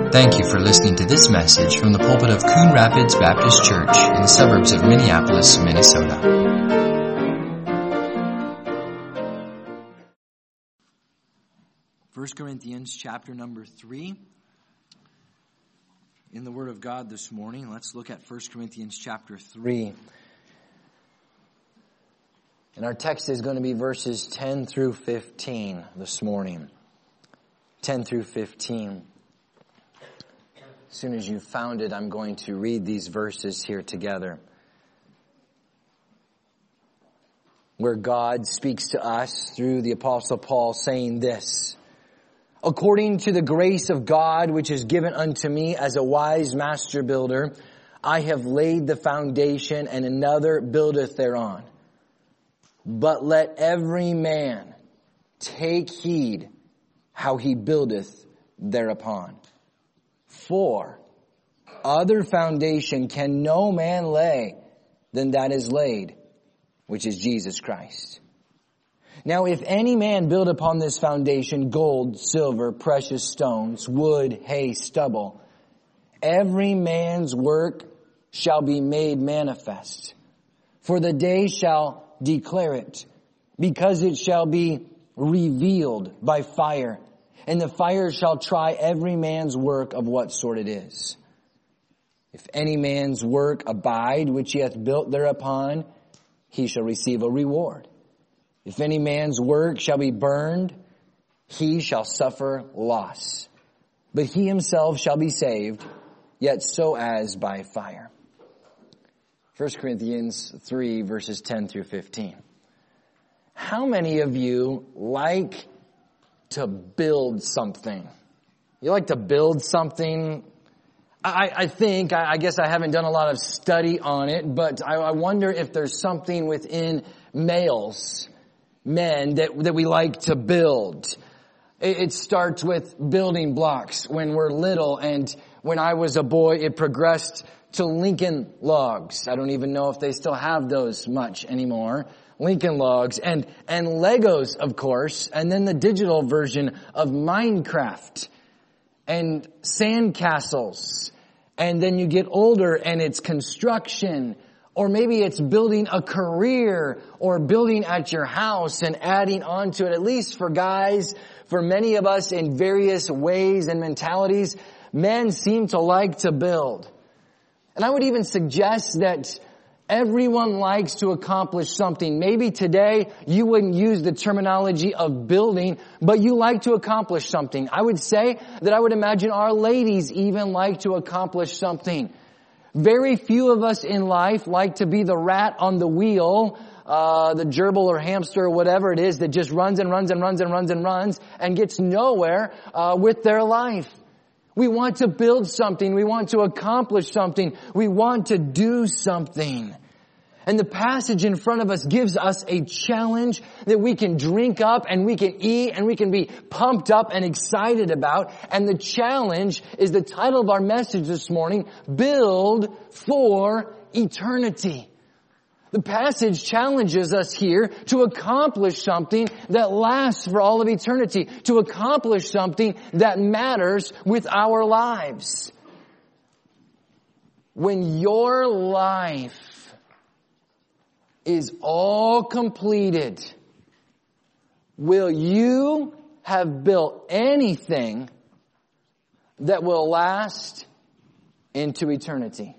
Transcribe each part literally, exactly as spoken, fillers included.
Thank you for listening to this message from the pulpit of Coon Rapids Baptist Church in the suburbs of Minneapolis, Minnesota. First Corinthians chapter number three. In the Word of God this morning, let's look at First Corinthians chapter three. And our text is going to be verses ten through fifteen this morning. ten through fifteen. As soon as you've found it, I'm going to read these verses here together, where God speaks to us through the Apostle Paul saying this: "According to the grace of God which is given unto me as a wise master builder, I have laid the foundation, and another buildeth thereon. But let every man take heed how he buildeth thereupon. For other foundation can no man lay than that is laid, which is Jesus Christ. Now if any man build upon this foundation gold, silver, precious stones, wood, hay, stubble, every man's work shall be made manifest. For the day shall declare it, because it shall be revealed by fire. And the fire shall try every man's work of what sort it is. If any man's work abide, which he hath built thereupon, he shall receive a reward. If any man's work shall be burned, he shall suffer loss. But he himself shall be saved, yet so as by fire." First Corinthians three, verses ten through fifteen. How many of you like to build something? You like to build something? I, I think, I, I guess I haven't done a lot of study on it, but I, I wonder if there's something within males, men, that, that we like to build. It, it starts with building blocks when we're little, and when I was a boy, it progressed to Lincoln Logs. I don't even know if they still have those much anymore. Lincoln Logs and, and Legos, of course, and then the digital version of Minecraft and sandcastles. And then you get older and it's construction, or maybe it's building a career or building at your house and adding on to it. At least for guys, for many of us in various ways and mentalities, men seem to like to build. And I would even suggest that everyone likes to accomplish something. Maybe today you wouldn't use the terminology of building, but you like to accomplish something. I would say that I would imagine our ladies even like to accomplish something. Very few of us in life like to be the rat on the wheel, uh, the gerbil or hamster or whatever it is that just runs and runs and runs and runs and runs and gets nowhere uh, with their life. We want to build something. We want to accomplish something. We want to do something. And the passage in front of us gives us a challenge that we can drink up and we can eat and we can be pumped up and excited about. And the challenge is the title of our message this morning: Build for Eternity. The passage challenges us here to accomplish something that lasts for all of eternity, to accomplish something that matters with our lives. When your life is all completed, will you have built anything that will last into eternity?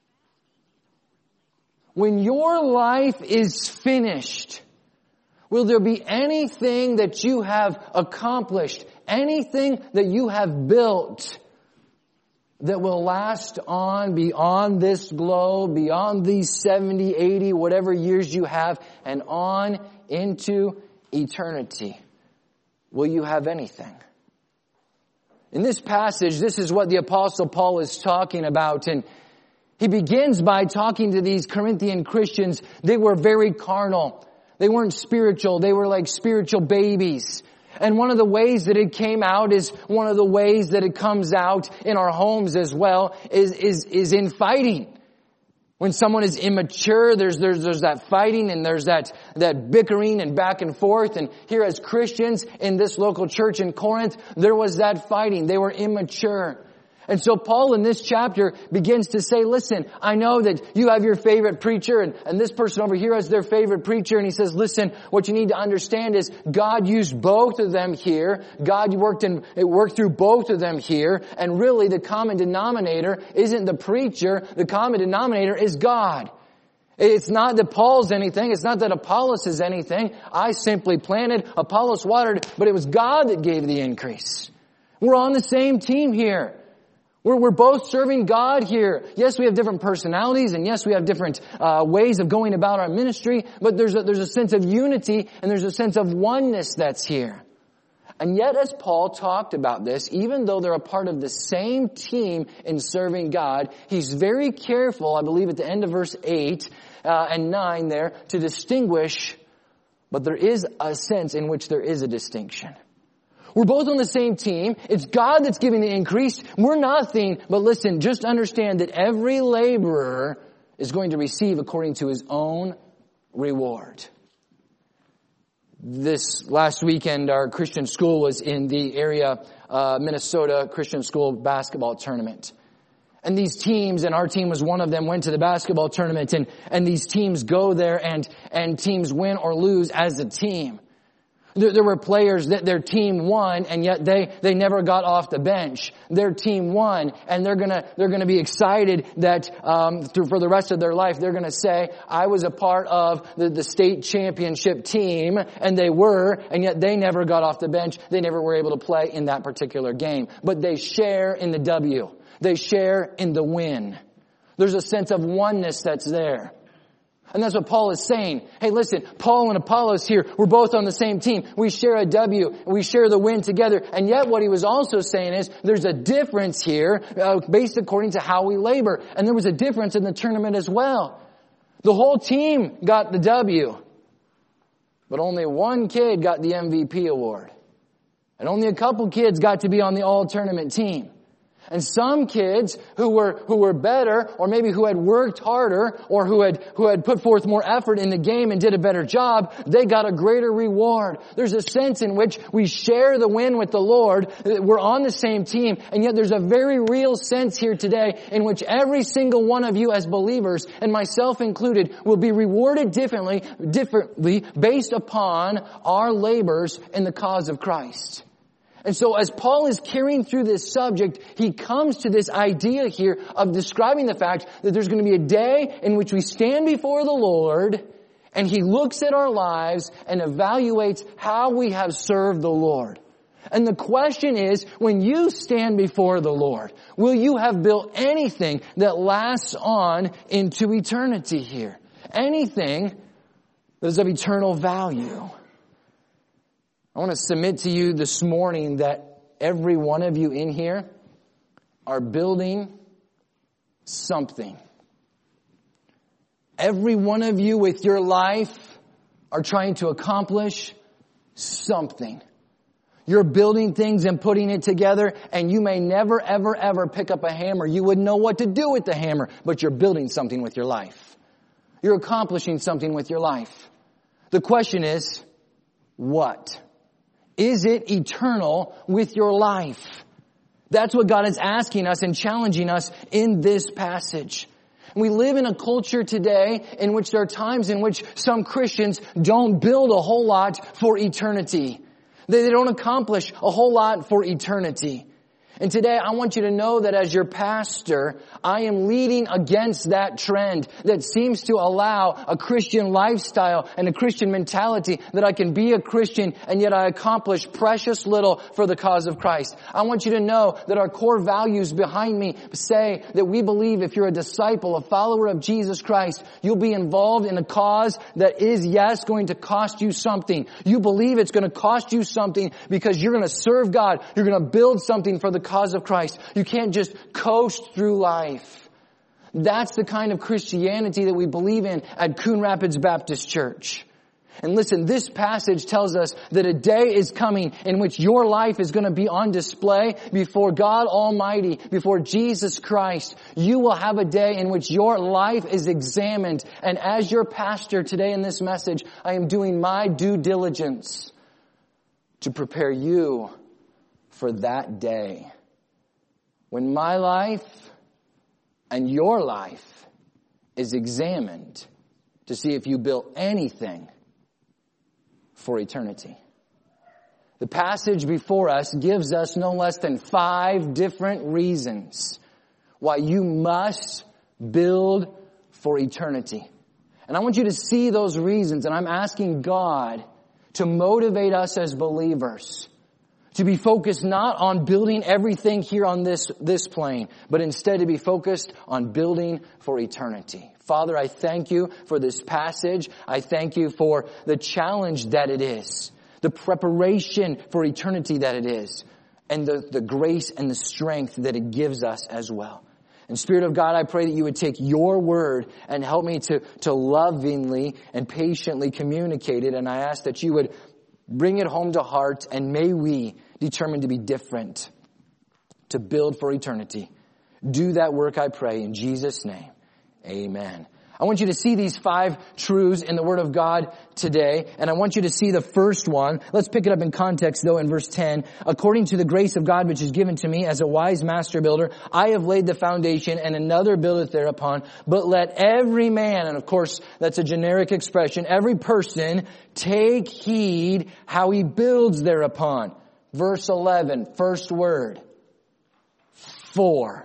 When your life is finished, will there be anything that you have accomplished, anything that you have built that will last on beyond this globe, beyond these seventy, eighty, whatever years you have, and on into eternity? Will you have anything? In this passage, this is what the Apostle Paul is talking about, and he begins by talking to these Corinthian Christians. They were very carnal. They weren't spiritual. They were like spiritual babies. And one of the ways that it came out is one of the ways that it comes out in our homes as well is, is, is in fighting. When someone is immature, there's, there's, there's that fighting and there's that, that bickering and back and forth. And here as Christians in this local church in Corinth, there was that fighting. They were immature. And so Paul in this chapter begins to say, listen, I know that you have your favorite preacher and, and this person over here has their favorite preacher. And he says, listen, what you need to understand is God used both of them here. God worked in, it worked through both of them here. And really the common denominator isn't the preacher. The common denominator is God. It's not that Paul's anything. It's not that Apollos is anything. I simply planted, Apollos watered, but it was God that gave the increase. We're on the same team here. We're, we're both serving God here. Yes, we have different personalities, and yes, we have different uh, ways of going about our ministry, but there's a, there's a sense of unity, and there's a sense of oneness that's here. And yet, as Paul talked about this, even though they're a part of the same team in serving God, he's very careful, I believe at the end of verse eight uh, and nine there, to distinguish, but there is a sense in which there is a distinction. We're both on the same team. It's God that's giving the increase. We're nothing. But listen, just understand that every laborer is going to receive according to his own reward. This last weekend, our Christian school was in the area, uh, Minnesota Christian School basketball tournament. And these teams, and our team was one of them, went to the basketball tournament. And, and these teams go there and, and teams win or lose as a team. There, there were players that their team won, and yet they, they never got off the bench. Their team won, and they're gonna, they're gonna be excited that, um, through, for the rest of their life, they're gonna say, I was a part of the, the state championship team, and they were, and yet they never got off the bench. They never were able to play in that particular game. But they share in the W. They share in the win. There's a sense of oneness that's there. And that's what Paul is saying. Hey, listen, Paul and Apollos here, we're both on the same team. We share a W. We share the win together. And yet what he was also saying is there's a difference here uh, based according to how we labor. And there was a difference in the tournament as well. The whole team got the W. But only one kid got the M V P award. And only a couple kids got to be on the all-tournament team. And some kids who were, who were better, or maybe who had worked harder, or who had, who had put forth more effort in the game and did a better job, they got a greater reward. There's a sense in which we share the win with the Lord. We're on the same team, and yet there's a very real sense here today in which every single one of you as believers, and myself included, will be rewarded differently, differently based upon our labors in the cause of Christ. And so as Paul is carrying through this subject, he comes to this idea here of describing the fact that there's going to be a day in which we stand before the Lord and he looks at our lives and evaluates how we have served the Lord. And the question is, when you stand before the Lord, will you have built anything that lasts on into eternity here? Anything that is of eternal value? I want to submit to you this morning that every one of you in here are building something. Every one of you with your life are trying to accomplish something. You're building things and putting it together, and you may never, ever, ever pick up a hammer. You wouldn't know what to do with the hammer, but you're building something with your life. You're accomplishing something with your life. The question is, what? Is it eternal with your life? That's what God is asking us and challenging us in this passage. We live in a culture today in which there are times in which some Christians don't build a whole lot for eternity. They don't accomplish a whole lot for eternity. And today I want you to know that as your pastor, I am leading against that trend that seems to allow a Christian lifestyle and a Christian mentality that I can be a Christian and yet I accomplish precious little for the cause of Christ. I want you to know that our core values behind me say that we believe if you're a disciple, a follower of Jesus Christ, you'll be involved in a cause that is, yes, going to cost you something. You believe it's going to cost you something because you're going to serve God. You're going to build something for the cause of Christ. You can't just coast through life. That's the kind of Christianity that we believe in at Coon Rapids Baptist Church. And listen, this passage tells us that a day is coming in which your life is going to be on display before God Almighty, before Jesus Christ. You will have a day in which your life is examined. And as your pastor today in this message, I am doing my due diligence to prepare you for that day. when my life and your life is examined to see if you built anything for eternity. The passage before us gives us no less than five different reasons why you must build for eternity. And I want you to see those reasons, and I'm asking God to motivate us as believers to be focused not on building everything here on this, this plane, but instead to be focused on building for eternity. Father, I thank you for this passage. I thank you for the challenge that it is, the preparation for eternity that it is, and the, the grace and the strength that it gives us as well. And Spirit of God, I pray that you would take your word and help me to, to lovingly and patiently communicate it. And I ask that you would bring it home to heart, and may we determine to be different, to build for eternity. Do that work, I pray, in Jesus' name. Amen. I want you to see these five truths in the Word of God today, and I want you to see the first one. Let's pick it up in context, though, in verse ten. According to the grace of God which is given to me as a wise master builder, I have laid the foundation, and another buildeth thereupon. But let every man, and of course, that's a generic expression, every person take heed how he builds thereupon. Verse eleven, first word. For.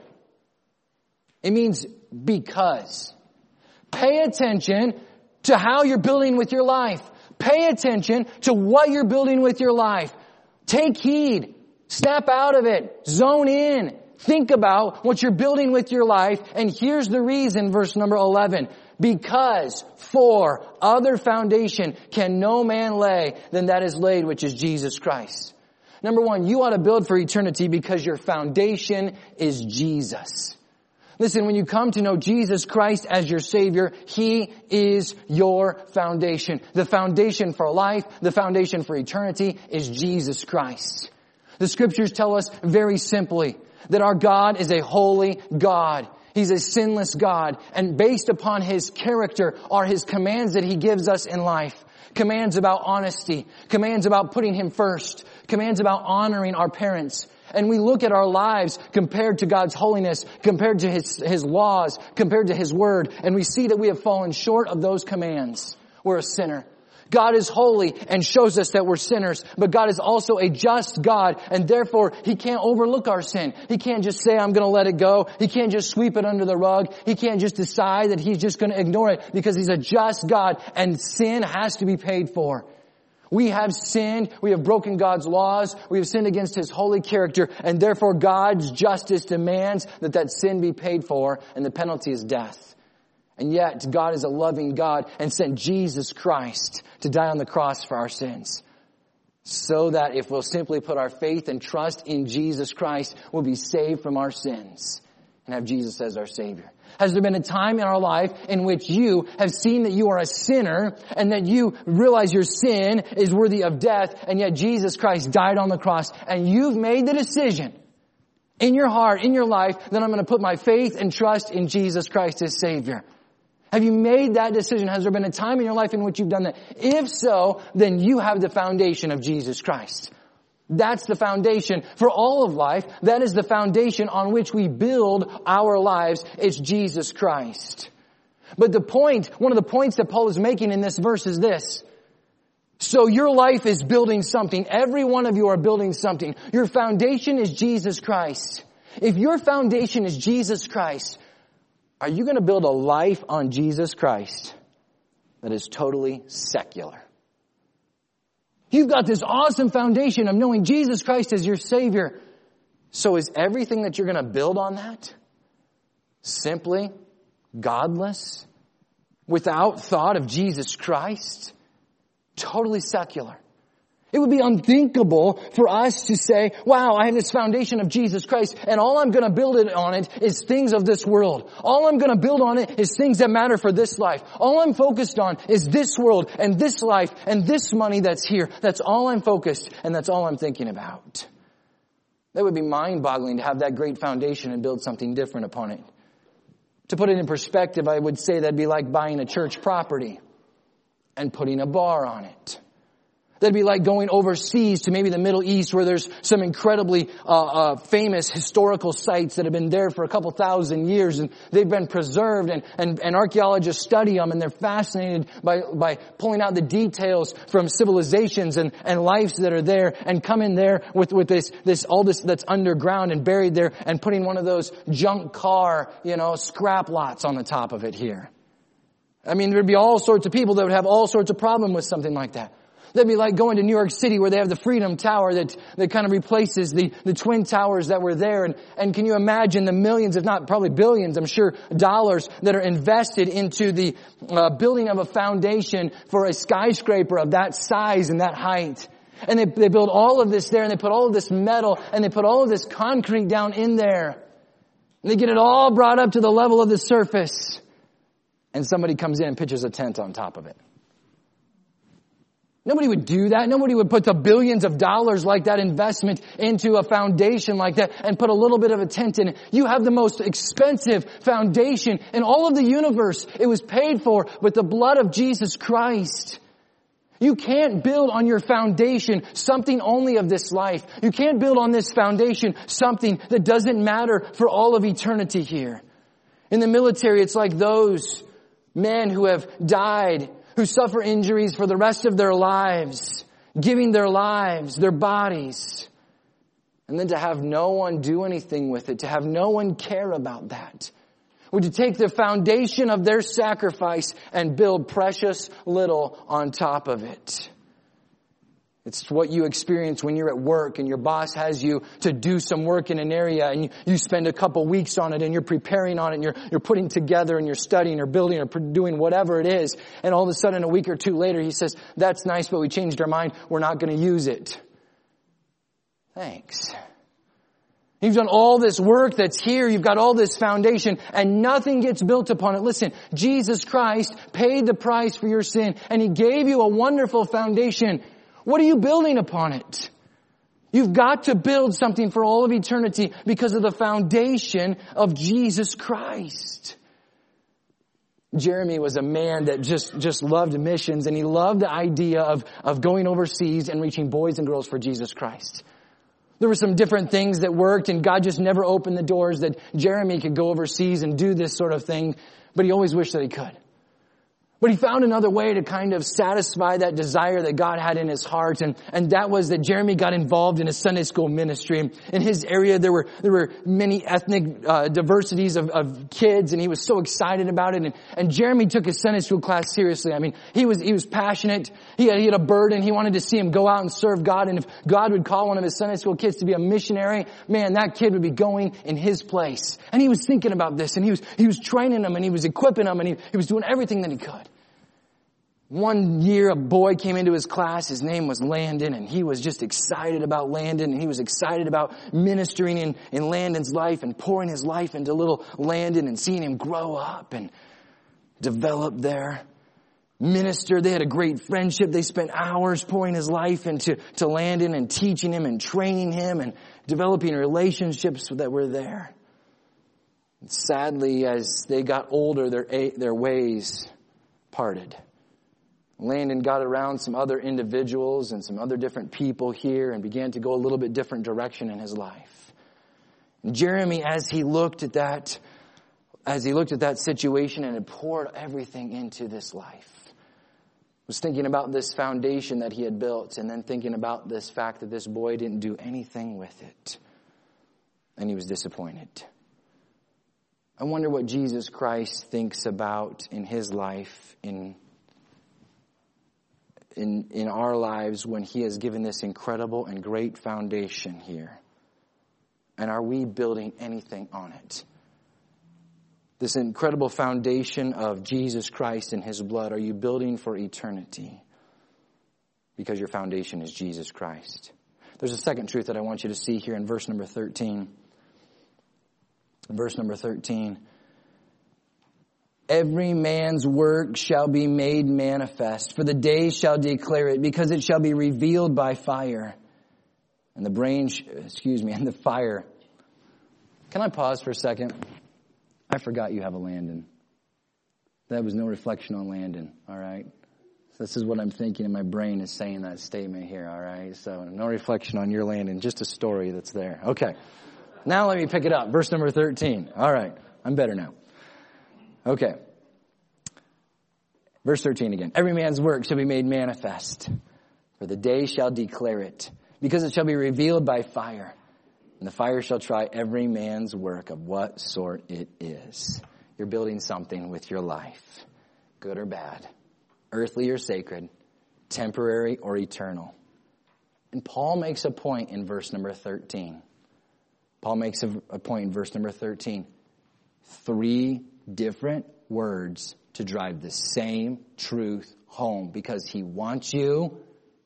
It means because. Pay attention to how you're building with your life. Pay attention to what you're building with your life. Take heed. Snap out of it. Zone in. Think about what you're building with your life. And here's the reason, verse number eleven. Because for other foundation can no man lay than that is laid, which is Jesus Christ. Number one, you ought to build for eternity because your foundation is Jesus. Listen, when you come to know Jesus Christ as your Savior, He is your foundation. The foundation for life, the foundation for eternity is Jesus Christ. The Scriptures tell us very simply that our God is a holy God. He's a sinless God. And based upon His character are His commands that He gives us in life. Commands about honesty. Commands about putting Him first. Commands about honoring our parents. And we look at our lives compared to God's holiness, compared to His, His laws, compared to His Word, and we see that we have fallen short of those commands. We're a sinner. God is holy and shows us that we're sinners, but God is also a just God, and therefore He can't overlook our sin. He can't just say, I'm going to let it go. He can't just sweep it under the rug. He can't just decide that He's just going to ignore it, because He's a just God, and sin has to be paid for. We have sinned, we have broken God's laws, we have sinned against His holy character, and therefore God's justice demands that that sin be paid for, and the penalty is death. And yet God is a loving God and sent Jesus Christ to die on the cross for our sins, so that if we'll simply put our faith and trust in Jesus Christ, we'll be saved from our sins and have Jesus as our Savior. Has there been a time in our life in which you have seen that you are a sinner and that you realize your sin is worthy of death, and yet Jesus Christ died on the cross, and you've made the decision in your heart, in your life, that I'm going to put my faith and trust in Jesus Christ as Savior? Have you made that decision? Has there been a time in your life in which you've done that? If so, then you have the foundation of Jesus Christ. That's the foundation for all of life. That is the foundation on which we build our lives. It's Jesus Christ. But the point, one of the points that Paul is making in this verse is this. So your life is building something. Every one of you are building something. Your foundation is Jesus Christ. If your foundation is Jesus Christ, are you going to build a life on Jesus Christ that is totally secular? You've got this awesome foundation of knowing Jesus Christ as your Savior. So is everything that you're going to build on that simply godless, without thought of Jesus Christ? Totally secular. It would be unthinkable for us to say, wow, I have this foundation of Jesus Christ, and all I'm going to build it on it is things of this world. All I'm going to build on it is things that matter for this life. All I'm focused on is this world and this life and this money that's here. That's all I'm focused, and that's all I'm thinking about. That would be mind-boggling to have that great foundation and build something different upon it. To put it in perspective, I would say that'd be like buying a church property and putting a bar on it. That'd be like going overseas to maybe the Middle East where there's some incredibly uh, uh famous historical sites that have been there for a couple thousand years and they've been preserved and, and, and archaeologists study them and they're fascinated by, by pulling out the details from civilizations and, and lives that are there and come in there with, with this, this, all this that's underground and buried there and putting one of those junk car, you know, scrap lots on the top of it here. I mean, there'd be all sorts of people that would have all sorts of problem with something like that. That'd be like going to New York City where they have the Freedom Tower that, that kind of replaces the, the Twin Towers that were there. And, and can you imagine the millions, if not probably billions, I'm sure, dollars that are invested into the uh, building of a foundation for a skyscraper of that size and that height. And they, they build all of this there and they put all of this metal and they put all of this concrete down in there. And they get it all brought up to the level of the surface. And somebody comes in and pitches a tent on top of it. Nobody would do that. Nobody would put the billions of dollars like that investment into a foundation like that and put a little bit of a tent in it. You have the most expensive foundation in all of the universe. It was paid for with the blood of Jesus Christ. You can't build on your foundation something only of this life. You can't build on this foundation something that doesn't matter for all of eternity here. In the military, it's like those men who have died, who suffer injuries for the rest of their lives, giving their lives, their bodies, and then to have no one do anything with it, to have no one care about that. Would you take the foundation of their sacrifice and build precious little on top of it? It's what you experience when you're at work and your boss has you to do some work in an area and you, you spend a couple weeks on it and you're preparing on it and you're, you're putting together and you're studying or building or doing whatever it is. And all of a sudden a week or two later he says, that's nice, but we changed our mind. We're not going to use it. Thanks. You've done all this work that's here. You've got all this foundation and nothing gets built upon it. Listen, Jesus Christ paid the price for your sin and He gave you a wonderful foundation. What are you building upon it? You've got to build something for all of eternity because of the foundation of Jesus Christ. Jeremy was a man that just, just loved missions and he loved the idea of, of going overseas and reaching boys and girls for Jesus Christ. There were some different things that worked and God just never opened the doors that Jeremy could go overseas and do this sort of thing, but he always wished that he could. But he found another way to kind of satisfy that desire that God had in his heart. And, and that was that Jeremy got involved in a Sunday school ministry. In his area, there were, there were many ethnic uh, diversities of, of kids. And he was so excited about it. And, and Jeremy took his Sunday school class seriously. I mean, he was, he was passionate. He had, he had a burden. He wanted to see him go out and serve God. And if God would call one of his Sunday school kids to be a missionary, man, that kid would be going in his place. And he was thinking about this. And he was, he was training them and he was equipping them and he, he was doing everything that he could. One year a boy came into his class, his name was Landon, and he was just excited about Landon, and he was excited about ministering in, in Landon's life and pouring his life into little Landon and seeing him grow up and develop there. Minister, they had a great friendship. They spent hours pouring his life into to Landon and teaching him and training him and developing relationships that were there. And sadly, as they got older, their, their ways parted. Landon got around some other individuals and some other different people here and began to go a little bit different direction in his life. And Jeremy, as he looked at that, as he looked at that situation and had poured everything into this life, was thinking about this foundation that he had built and then thinking about this fact that this boy didn't do anything with it. And he was disappointed. I wonder what Jesus Christ thinks about in his life, in In, in our lives when He has given this incredible and great foundation here. And are we building anything on it? This incredible foundation of Jesus Christ and His blood, are you building for eternity? Because your foundation is Jesus Christ. There's a second truth that I want you to see here in verse number thirteen. Verse number thirteen. Every man's work shall be made manifest, for the day shall declare it, because it shall be revealed by fire. And the brain, sh- excuse me, and the fire. Can I pause for a second? I forgot you have a Landon. That was no reflection on Landon, all right? This is what I'm thinking in my brain is saying that statement here, all right? So no reflection on your land and just a story that's there. Okay. Now let me pick it up. Verse number thirteen. All right. I'm better now. Okay. Verse thirteen again. Every man's work shall be made manifest, for the day shall declare it, because it shall be revealed by fire. And the fire shall try every man's work of what sort it is. You're building something with your life, good or bad, earthly or sacred, temporary or eternal. And Paul makes a point in verse number thirteen. Paul makes a, a point in verse number thirteen. Three different words to drive the same truth home, because he wants you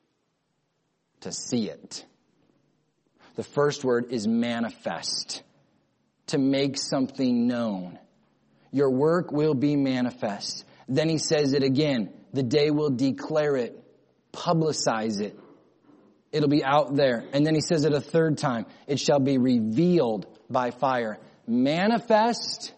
to see it. The first word is manifest, to make something known. Your work will be manifest. Then he says it again. The day will declare it, publicize it. It'll be out there. And then he says it a third time. It shall be revealed by fire. Manifest,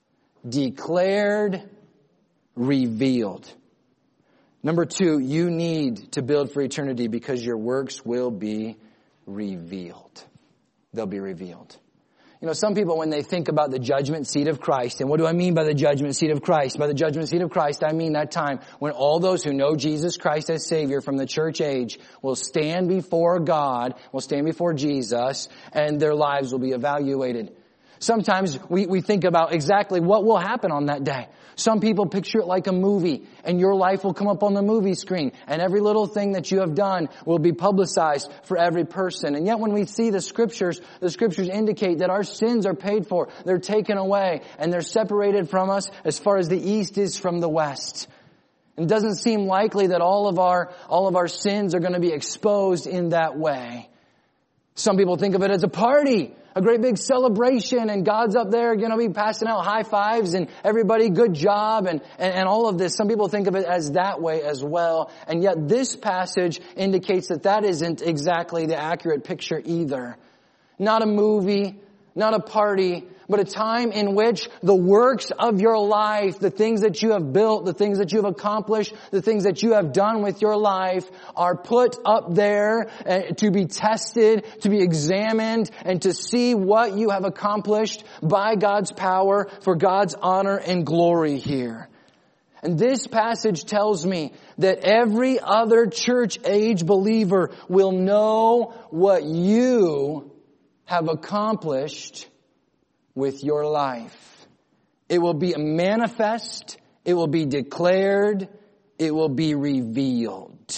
declared, revealed. Number two, you need to build for eternity because your works will be revealed. They'll be revealed. You know, some people, when they think about the judgment seat of Christ, and what do I mean by the judgment seat of Christ? By the judgment seat of Christ, I mean that time when all those who know Jesus Christ as Savior from the church age will stand before God, will stand before Jesus, and their lives will be evaluated. Sometimes we, we think about exactly what will happen on that day. Some people picture it like a movie, and your life will come up on the movie screen, and every little thing that you have done will be publicized for every person. And yet when we see the scriptures, the scriptures indicate that our sins are paid for, they're taken away, and they're separated from us as far as the east is from the west. It doesn't seem likely that all of our, all of our sins are going to be exposed in that way. Some people think of it as a party, a great big celebration, and God's up there going to be passing out high fives and everybody good job and, and, and all of this. Some people think of it as that way as well. And yet this passage indicates that that isn't exactly the accurate picture either. Not a movie, not a party, but a time in which the works of your life, the things that you have built, the things that you have accomplished, the things that you have done with your life are put up there uh, to be tested, to be examined, and to see what you have accomplished by God's power for God's honor and glory here. And this passage tells me that every other church age believer will know what you have accomplished with your life. It will be manifest, it will be declared, it will be revealed.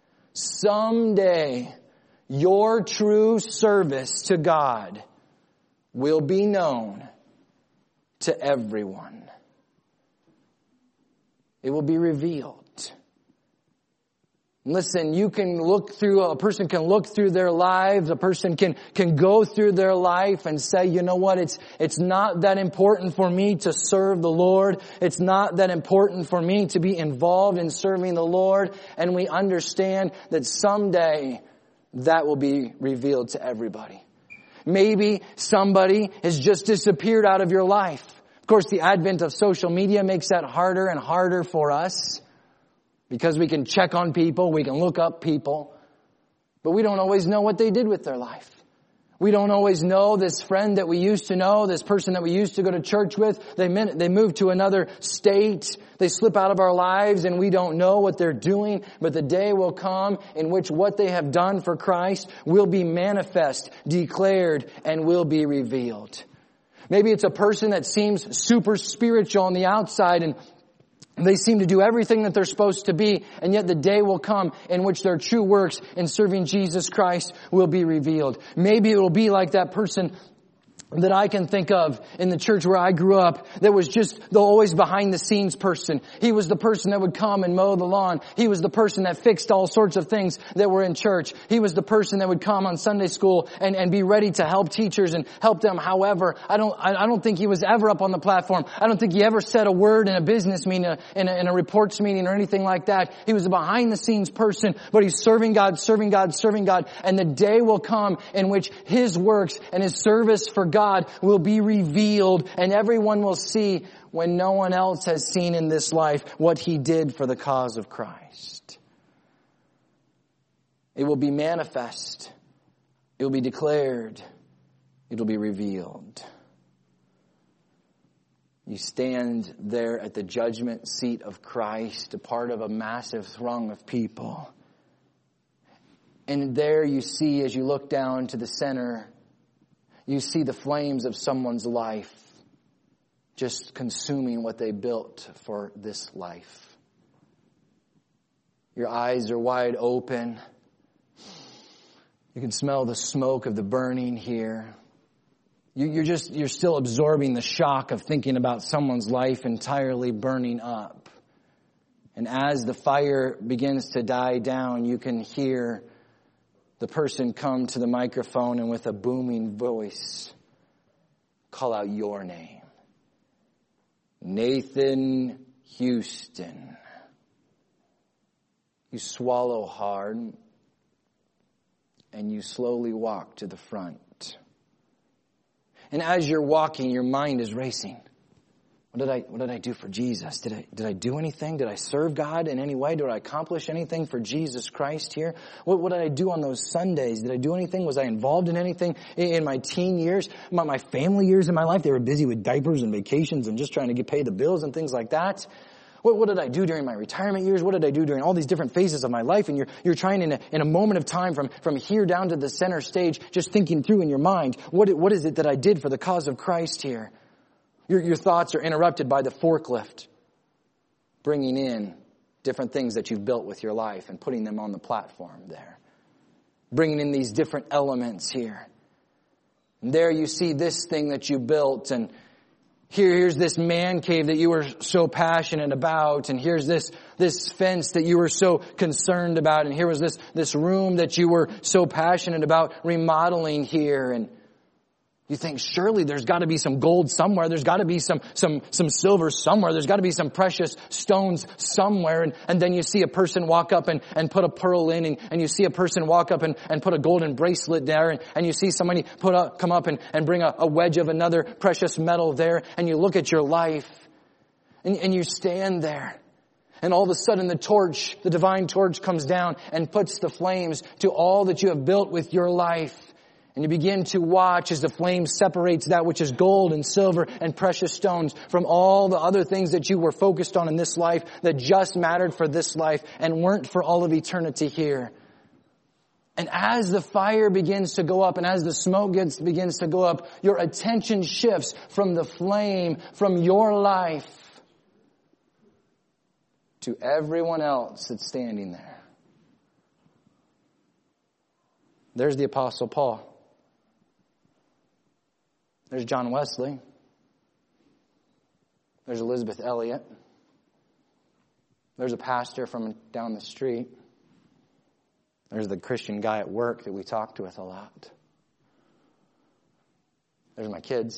Someday, your true service to God will be known to everyone. It will be revealed. Listen, you can look through, a person can look through their lives, a person can, can go through their life and say, you know what, it's, it's not that important for me to serve the Lord. It's not that important for me to be involved in serving the Lord. And we understand that someday that will be revealed to everybody. Maybe somebody has just disappeared out of your life. Of course, the advent of social media makes that harder and harder for us. Because we can check on people, we can look up people, but we don't always know what they did with their life. We don't always know this friend that we used to know, this person that we used to go to church with. They they move to another state, they slip out of our lives, and we don't know what they're doing. But the day will come in which what they have done for Christ will be manifest, declared, and will be revealed. Maybe it's a person that seems super spiritual on the outside, and they seem to do everything that they're supposed to be, and yet the day will come in which their true works in serving Jesus Christ will be revealed. Maybe it will be like that person that I can think of in the church where I grew up that was just the always behind the scenes person. He was the person that would come and mow the lawn. He was the person that fixed all sorts of things that were in church. He was the person that would come on Sunday school and, and be ready to help teachers and help them. However, I don't, I, I don't think he was ever up on the platform. I don't think he ever said a word in a business meeting, in a, in a reports meeting or anything like that. He was a behind the scenes person, but he's serving God, serving God, serving God. And the day will come in which his works and his service for God God will be revealed, and everyone will see when no one else has seen in this life what He did for the cause of Christ. It will be manifest. It will be declared. It will be revealed. You stand there at the judgment seat of Christ, a part of a massive throng of people. And there you see, as you look down to the center, you see the flames of someone's life just consuming what they built for this life. Your eyes are wide open. You can smell the smoke of the burning here. You're just, you're still absorbing the shock of thinking about someone's life entirely burning up. And as the fire begins to die down, you can hear the person come to the microphone and with a booming voice call out your name. Nathan Houston. You swallow hard and you slowly walk to the front. And as you're walking, your mind is racing. What did I, what did I do for Jesus? Did I, did I do anything? Did I serve God in any way? Did I accomplish anything for Jesus Christ here? What, what did I do on those Sundays? Did I do anything? Was I involved in anything in, in my teen years? My, my family years in my life, they were busy with diapers and vacations and just trying to get paid the bills and things like that. What, what did I do during my retirement years? What did I do during all these different phases of my life? And you're, you're trying in a, in a moment of time from, from here down to the center stage, just thinking through in your mind, what, what is it that I did for the cause of Christ here? Your, your thoughts are interrupted by the forklift, bringing in different things that you've built with your life and putting them on the platform there. Bringing in these different elements here. And there you see this thing that you built, and Here, here's this man cave that you were so passionate about, and here's this, this fence that you were so concerned about, and here was this, this room that you were so passionate about remodeling here, and you think, surely there's got to be some gold somewhere. There's got to be some, some, some silver somewhere. There's got to be some precious stones somewhere. And, and then you see a person walk up and, and put a pearl in, and, and you see a person walk up and, and put a golden bracelet there. And, and you see somebody put up, come up and, and bring a, a wedge of another precious metal there. And you look at your life and, and you stand there. And all of a sudden the torch, the divine torch comes down and puts the flames to all that you have built with your life. And you begin to watch as the flame separates that which is gold and silver and precious stones from all the other things that you were focused on in this life that just mattered for this life and weren't for all of eternity here. And as the fire begins to go up and as the smoke gets, begins to go up, your attention shifts from the flame, from your life, to everyone else that's standing there. There's the Apostle Paul. There's John Wesley. There's Elizabeth Elliot. There's a pastor from down the street. There's the Christian guy at work that we talked with a lot. There's my kids.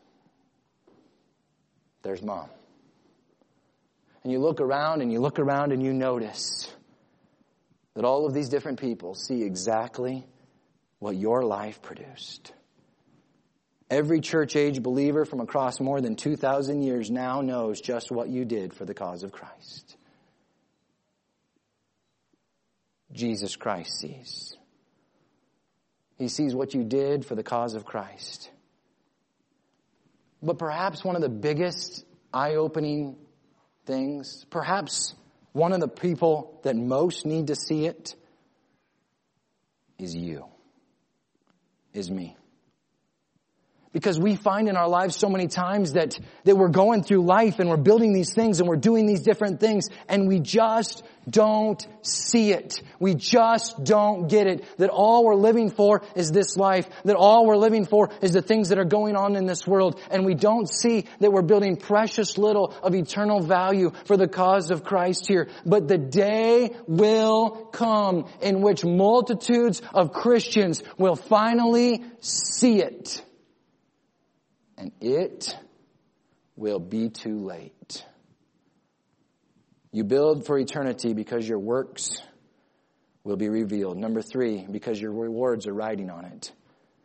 There's Mom. And you look around and you look around and you notice that all of these different people see exactly what your life produced. Every church-age believer from across more than two thousand years now knows just what you did for the cause of Christ. Jesus Christ sees. He sees what you did for the cause of Christ. But perhaps one of the biggest eye-opening things, perhaps one of the people that most need to see it, is you, is me. Because we find in our lives so many times that, that we're going through life and we're building these things and we're doing these different things and we just don't see it. We just don't get it. That all we're living for is this life. That all we're living for is the things that are going on in this world. And we don't see that we're building precious little of eternal value for the cause of Christ here. But the day will come in which multitudes of Christians will finally see it. And it will be too late. You build for eternity because your works will be revealed. Number three, because your rewards are riding on it.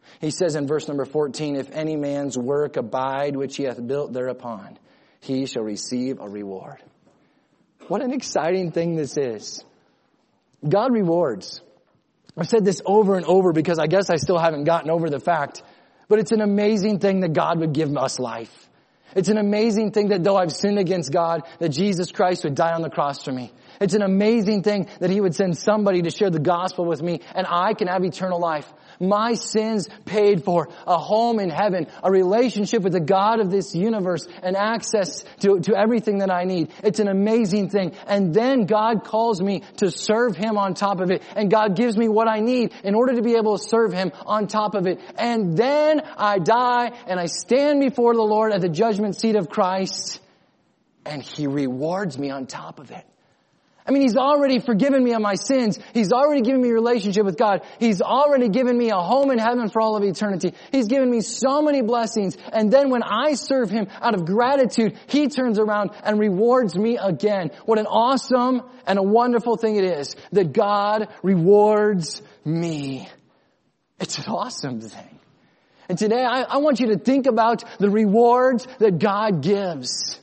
He says in verse number fourteen, if any man's work abide which he hath built thereupon, he shall receive a reward. What an exciting thing this is. God rewards. I've said this over and over because I guess I still haven't gotten over the fact, but it's an amazing thing that God would give us life. It's an amazing thing that though I've sinned against God, that Jesus Christ would die on the cross for me. It's an amazing thing that He would send somebody to share the gospel with me and I can have eternal life. My sins paid for, a home in heaven, a relationship with the God of this universe, and access to, to everything that I need. It's an amazing thing. And then God calls me to serve Him on top of it. And God gives me what I need in order to be able to serve Him on top of it. And then I die and I stand before the Lord at the judgment seat of Christ. And He rewards me on top of it. I mean, He's already forgiven me of my sins. He's already given me a relationship with God. He's already given me a home in heaven for all of eternity. He's given me so many blessings. And then when I serve Him out of gratitude, He turns around and rewards me again. What an awesome and a wonderful thing it is that God rewards me. It's an awesome thing. And today I, I want you to think about the rewards that God gives.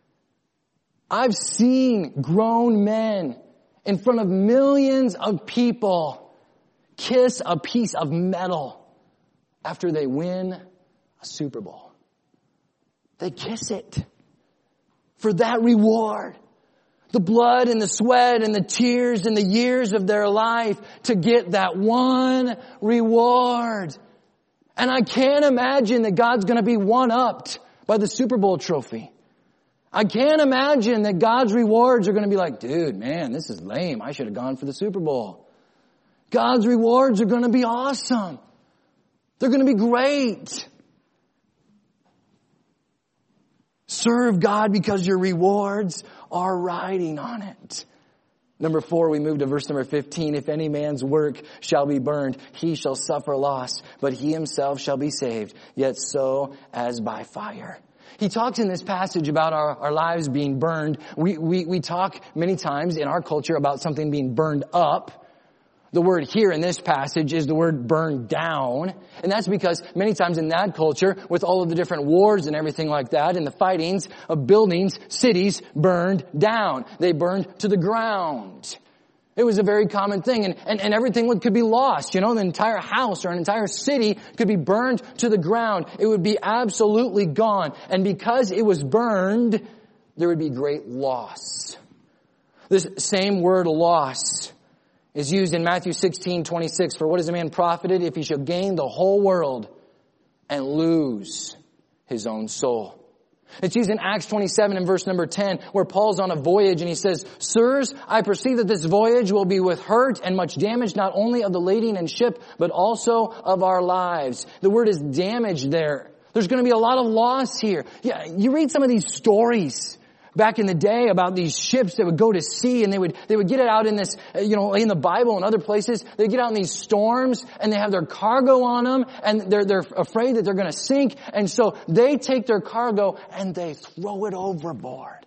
I've seen grown men in front of millions of people kiss a piece of metal after they win a Super Bowl. They kiss it for that reward. The blood and the sweat and the tears and the years of their life to get that one reward. And I can't imagine that God's going to be one-upped by the Super Bowl trophy. I can't imagine that God's rewards are going to be like, dude, man, this is lame. I should have gone for the Super Bowl. God's rewards are going to be awesome. They're going to be great. Serve God because your rewards are riding on it. Number four, we move to verse number fifteen. If any man's work shall be burned, he shall suffer loss, but he himself shall be saved, yet so as by fire. He talks in this passage about our, our lives being burned. We, we, we talk many times in our culture about something being burned up. The word here in this passage is the word burned down. And that's because many times in that culture, with all of the different wars and everything like that, and the fightings of buildings, cities burned down. They burned to the ground. It was a very common thing, and, and, and everything could be lost. You know, the entire house or an entire city could be burned to the ground. It would be absolutely gone. And because it was burned, there would be great loss. This same word loss is used in Matthew sixteen twenty-six. For what is a man profited if he shall gain the whole world and lose his own soul? It's used in Acts twenty-seven and verse number ten, where Paul's on a voyage and he says, Sirs, I perceive that this voyage will be with hurt and much damage, not only of the lading and ship, but also of our lives. The word is damage there. There's going to be a lot of loss here. Yeah, you read some of these stories back in the day about these ships that would go to sea, and they would, they would get it out in this, you know, in the Bible and other places. They get out in these storms and they have their cargo on them and they're, they're afraid that they're going to sink. And so they take their cargo and they throw it overboard.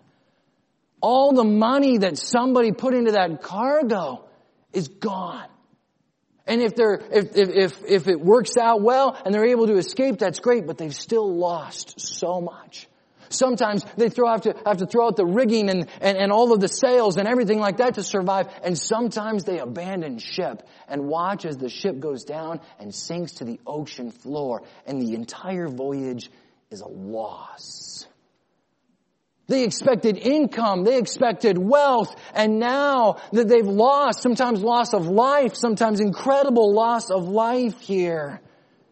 All the money that somebody put into that cargo is gone. And if they're, if, if, if, if it works out well and they're able to escape, that's great, but they've still lost so much. Sometimes they throw have to have to throw out the rigging and, and, and all of the sails and everything like that to survive. And sometimes they abandon ship and watch as the ship goes down and sinks to the ocean floor. And the entire voyage is a loss. They expected income. They expected wealth. And now that they've lost, sometimes loss of life, sometimes incredible loss of life here,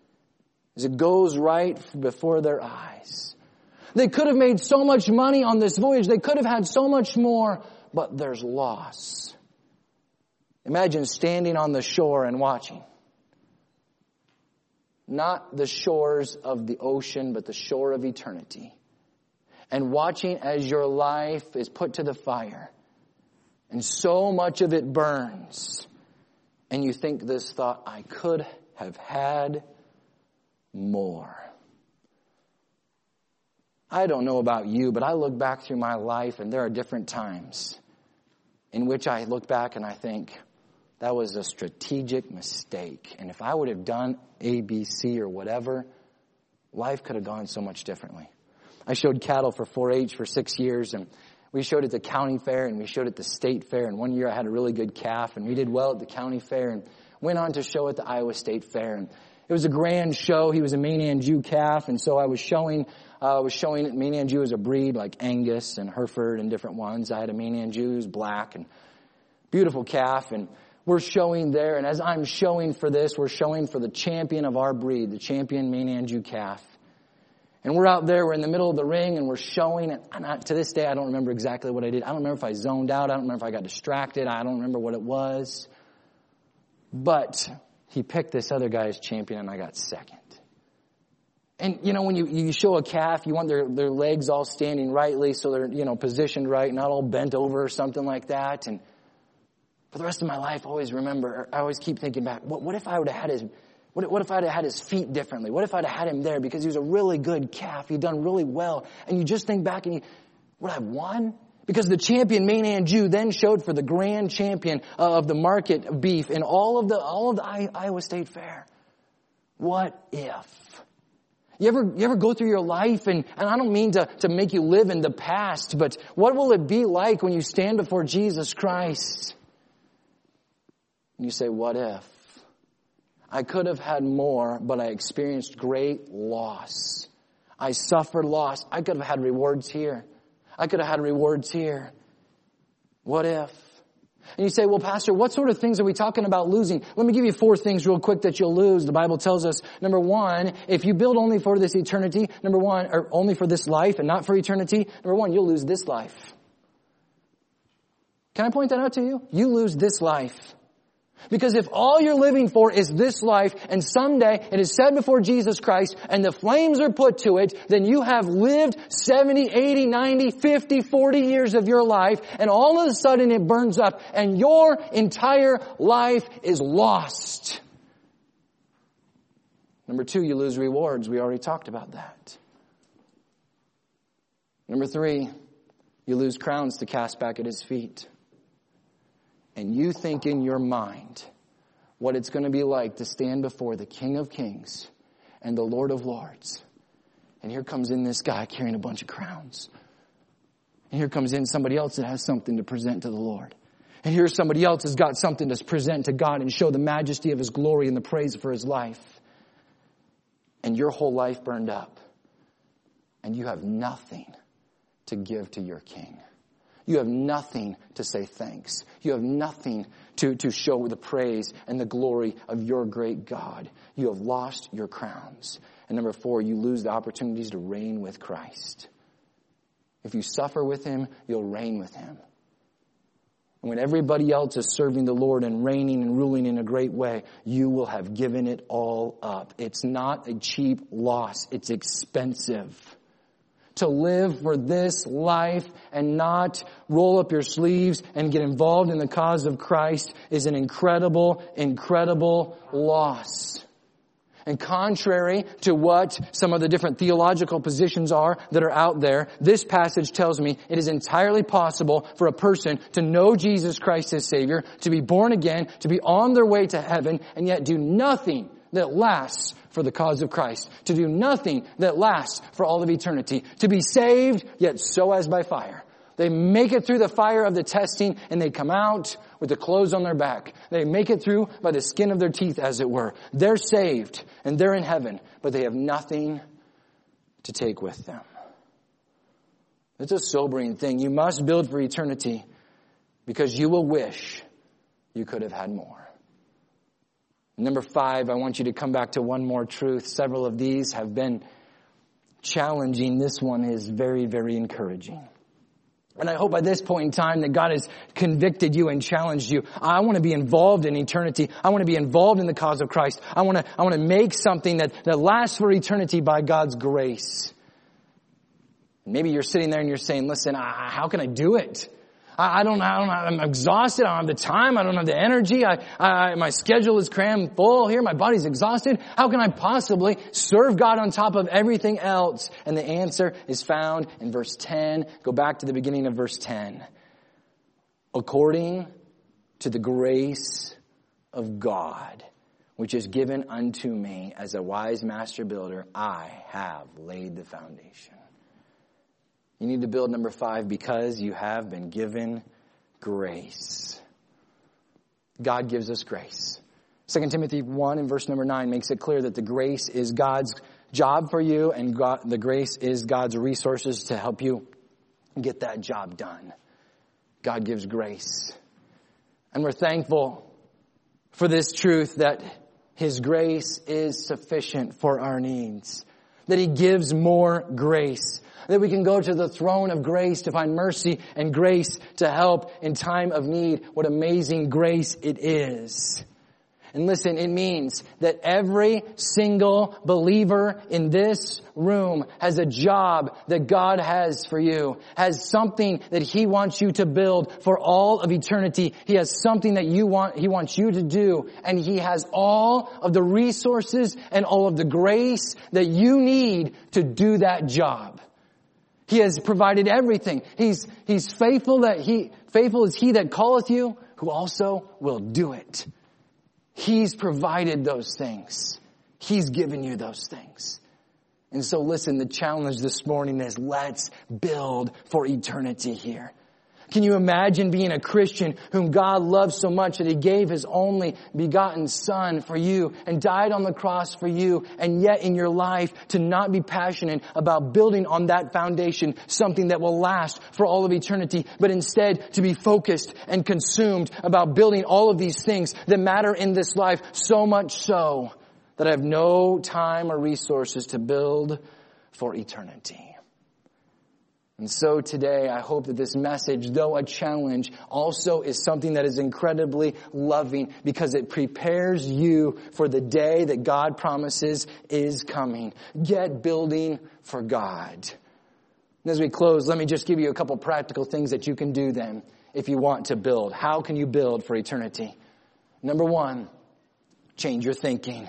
as it goes right before their eyes. They could have made so much money on this voyage. They could have had so much more, but there's loss. Imagine standing on the shore and watching. Not the shores of the ocean, but the shore of eternity. And watching as your life is put to the fire. And so much of it burns. And you think this thought, I could have had more. I don't know about you, but I look back through my life and there are different times in which I look back and I think, That was a strategic mistake. And if I would have done A, B, C, or whatever, life could have gone so much differently. I showed cattle for four H for six years, and we showed at the county fair, and we showed at the state fair. And one year I had a really good calf, and we did well at the county fair, and went on to show at the Iowa State Fair. And it was a grand show. He was a Maine Jew calf, and so I was showing, uh, I was showing it. Maine Jew as a breed, like Angus and Hereford and different ones. I had a Maine Jew who's black and beautiful calf, and we're showing there. And as I'm showing for this, we're showing for the champion of our breed, the champion Maine Jew calf. And we're out there, we're in the middle of the ring, and we're showing it. And I, to this day, I don't remember exactly what I did. I don't remember if I zoned out. I don't remember if I got distracted. I don't remember what it was. But he picked this other guy as champion, and I got second. And, you know, when you, you show a calf, you want their, their legs all standing rightly so they're, you know, positioned right, not all bent over or something like that. And for the rest of my life, I always remember, I always keep thinking back, what, what if I would have had his... What, what if I'd have had his feet differently? What if I'd have had him there because he was a really good calf? He'd done really well. And you just think back and you, would I have won? Because the champion Maine Jew then showed for the grand champion of the market beef in all of the, all of the Iowa State Fair. What if? You ever, you ever go through your life and, and I don't mean to, to make you live in the past, but what will it be like when you stand before Jesus Christ? And you say, what if? I could have had more, but I experienced great loss. I suffered loss. I could have had rewards here. I could have had rewards here. What if? And you say, well, Pastor, what sort of things are we talking about losing? Let me give you four things real quick that you'll lose. The Bible tells us, number one, if you build only for this eternity, number one, or only for this life and not for eternity, number one, you'll lose this life. Can I point that out to you? You lose this life. Because if all you're living for is this life, and someday it is said before Jesus Christ, and the flames are put to it, then you have lived seventy, eighty, ninety, fifty, forty years of your life, and all of a sudden it burns up, and your entire life is lost. Number two, you lose rewards. We already talked about that. Number three, you lose crowns to cast back at His feet. And you think in your mind what it's going to be like to stand before the King of Kings and the Lord of Lords. And here comes in this guy carrying a bunch of crowns. And here comes in somebody else that has something to present to the Lord. And here's somebody else has got something to present to God and show the majesty of His glory and the praise for His life. And your whole life burned up. And you have nothing to give to your King. You have nothing to say thanks. You have nothing to, to show the praise and the glory of your great God. You have lost your crowns. And number four, you lose the opportunities to reign with Christ. If you suffer with Him, you'll reign with Him. And when everybody else is serving the Lord and reigning and ruling in a great way, you will have given it all up. It's not a cheap loss. It's expensive. To live for this life and not roll up your sleeves and get involved in the cause of Christ is an incredible, incredible loss. And contrary to what some of the different theological positions are that are out there, this passage tells me it is entirely possible for a person to know Jesus Christ as Savior, to be born again, to be on their way to heaven, and yet do nothing that lasts for the cause of Christ, to do nothing that lasts for all of eternity, to be saved, yet so as by fire. They make it through the fire of the testing, and they come out with the clothes on their back. They make it through by the skin of their teeth, as it were. They're saved, and they're in heaven, but they have nothing to take with them. It's a sobering thing. You must build for eternity, because you will wish you could have had more. Number five, I want you to come back to one more truth. Several of these have been challenging. This one is very, very encouraging. And I hope by this point in time that God has convicted you and challenged you. I want to be involved in eternity. I want to be involved in the cause of Christ. I want to, I want to make something that, that lasts for eternity by God's grace. Maybe you're sitting there and you're saying, listen, I, how can I do it? I don't, I don't, I'm exhausted. I don't have the time. I don't have the energy. I, I, my schedule is crammed full here. My body's exhausted. How can I possibly serve God on top of everything else? And the answer is found in verse ten. Go back to the beginning of verse ten. According to the grace of God, which is given unto me as a wise master builder, I have laid the foundation. You need to build number five because you have been given grace. God gives us grace. Second Timothy one and verse number nine makes it clear that the grace is God's job for you, and God, the grace is God's resources to help you get that job done. God gives grace. And we're thankful for this truth that His grace is sufficient for our needs. That He gives more grace. That we can go to the throne of grace to find mercy and grace to help in time of need. What amazing grace it is. And listen, it means that every single believer in this room has a job that God has for you, has something that He wants you to build for all of eternity. He has something that you want, He wants you to do, and He has all of the resources and all of the grace that you need to do that job. He has provided everything. He's, He's faithful that He, faithful is He that calleth you, who also will do it. He's provided those things. He's given you those things. And so listen, the challenge this morning is let's build for eternity here. Can you imagine being a Christian whom God loves so much that He gave His only begotten Son for you and died on the cross for you, and yet in your life to not be passionate about building on that foundation something that will last for all of eternity, but instead to be focused and consumed about building all of these things that matter in this life, so much so that I have no time or resources to build for eternity. And so today, I hope that this message, though a challenge, also is something that is incredibly loving because it prepares you for the day that God promises is coming. Get building for God. And as we close, let me just give you a couple practical things that you can do then if you want to build. How can you build for eternity? Number one, change your thinking.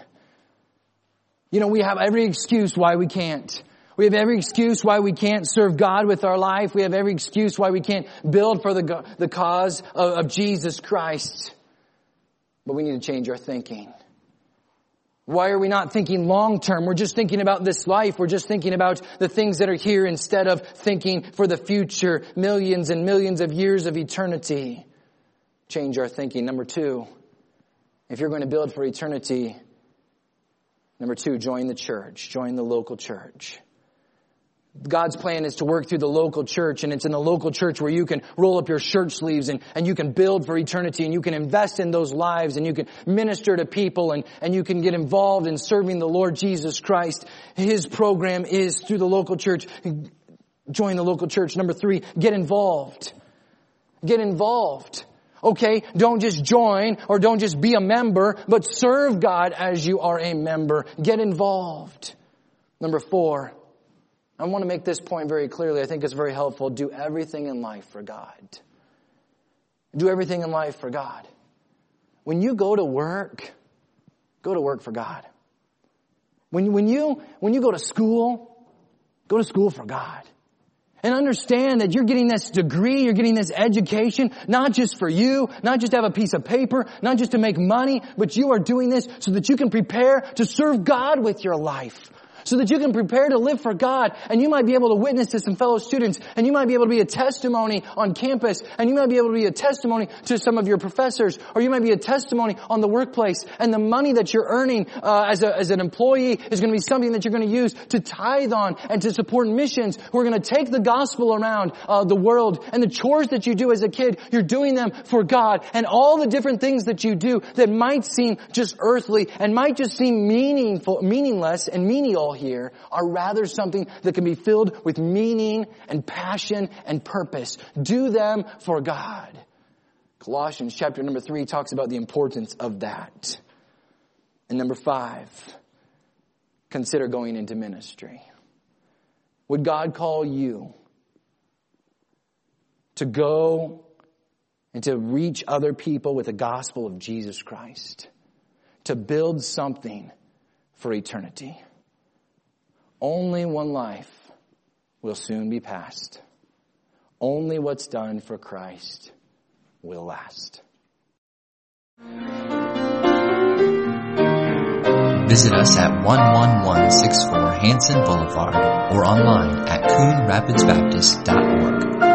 You know, we have every excuse why we can't. We have every excuse why we can't serve God with our life. We have every excuse why we can't build for the, the cause of, of Jesus Christ. But we need to change our thinking. Why are we not thinking long term? We're just thinking about this life. We're just thinking about the things that are here instead of thinking for the future, millions and millions of years of eternity. Change our thinking. Number two, if you're going to build for eternity, number two, join the church. Join the local church. God's plan is to work through the local church, and it's in the local church where you can roll up your shirt sleeves and, and you can build for eternity, and you can invest in those lives, and you can minister to people, and, and you can get involved in serving the Lord Jesus Christ. His program is through the local church. Join the local church. Number three, get involved. Get involved. Okay, don't just join or don't just be a member, but serve God as you are a member. Get involved. Number four, I want to make this point very clearly. I think it's very helpful. Do everything in life for God. Do everything in life for God. When you go to work, go to work for God. When, when you, when you go to school, go to school for God. And understand that you're getting this degree, you're getting this education, not just for you, not just to have a piece of paper, not just to make money, but you are doing this so that you can prepare to serve God with your life. So that you can prepare to live for God, and you might be able to witness to some fellow students, and you might be able to be a testimony on campus, and you might be able to be a testimony to some of your professors, or you might be a testimony on the workplace. And the money that you're earning uh, as a, as an employee is going to be something that you're going to use to tithe on and to support missions who are going to take the gospel around uh, the world. And the chores that you do as a kid, you're doing them for God. And all the different things that you do that might seem just earthly and might just seem meaningful, meaningless and menial here are rather something that can be filled with meaning and passion and purpose. Do them for God. Colossians chapter number three talks about the importance of that. And number five, consider going into ministry. Would God call you to go and to reach other people with the gospel of Jesus Christ? To build something for eternity? Only one life will soon be passed. Only what's done for Christ will last. Visit us at one one one six four Hanson Boulevard or online at coon rapids baptist dot org.